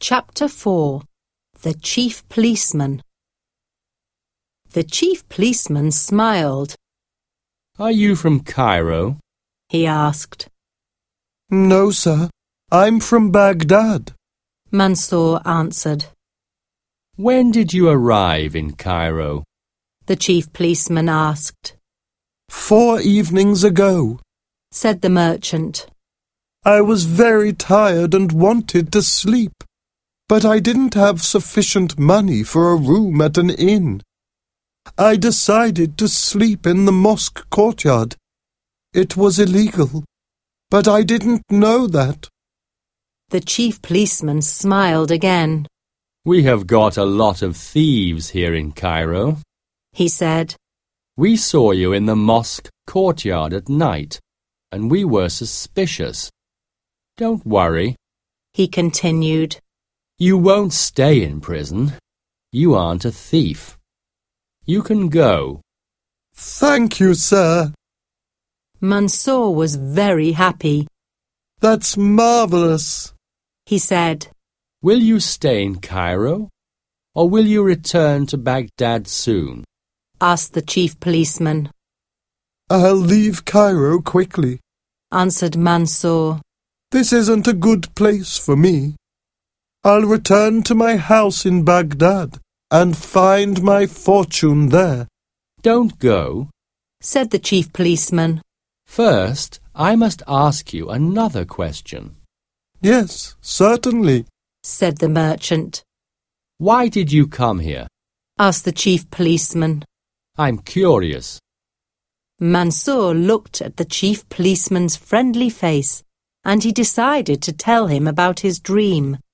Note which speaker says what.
Speaker 1: Chapter 4. The Chief Policeman. The chief policeman smiled.
Speaker 2: "Are you from Cairo?"
Speaker 1: He asked.
Speaker 3: "No, sir. I'm from Baghdad."
Speaker 1: Mansour answered.
Speaker 2: "When did you arrive in Cairo?"
Speaker 1: The chief policeman asked.
Speaker 3: 4 evenings ago.
Speaker 1: Said the merchant.
Speaker 3: I was very tired and wanted to sleep, but I didn't have sufficient money for a room at an inn. I decided to sleep in the mosque courtyard. It was illegal, but I didn't know that.
Speaker 1: The chief policeman smiled again.
Speaker 2: "We have got a lot of thieves here in Cairo,"
Speaker 1: he said.
Speaker 2: "We saw you in the mosque courtyard at night, and we were suspicious. Don't worry,"
Speaker 1: he continued.
Speaker 2: "You won't stay in prison. You aren't a thief. You can go."
Speaker 3: Thank you, sir.
Speaker 1: Mansour was very happy.
Speaker 3: That's marvelous,
Speaker 1: he said.
Speaker 2: "Will you stay in Cairo, or will you return to Baghdad soon?"
Speaker 1: asked the chief policeman.
Speaker 3: I'll leave Cairo quickly,
Speaker 1: answered Mansour.
Speaker 3: This isn't a good place for me. I'll return to my house in Baghdad and find my fortune there.
Speaker 2: "Don't go,"
Speaker 1: said the chief policeman.
Speaker 2: "First, I must ask you another question."
Speaker 3: Yes, certainly,
Speaker 1: said the merchant.
Speaker 2: "Why did you come here?"
Speaker 1: asked the chief policeman.
Speaker 2: "I'm curious."
Speaker 1: Mansour looked at the chief policeman's friendly face, and he decided to tell him about his dream.